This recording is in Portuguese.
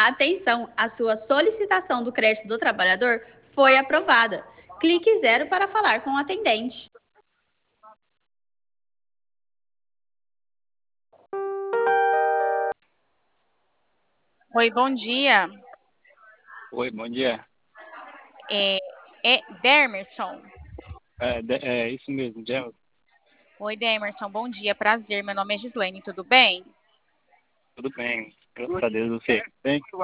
Atenção, a sua solicitação do crédito do trabalhador foi aprovada. Clique 0 para falar com o atendente. Oi, bom dia. Oi, bom dia. É, é Demerson. É isso mesmo, Gel. Oi, Demerson, bom dia, prazer. Meu nome é Gislaine, tudo bem? Tudo bem, graças a Deus, você. Bem?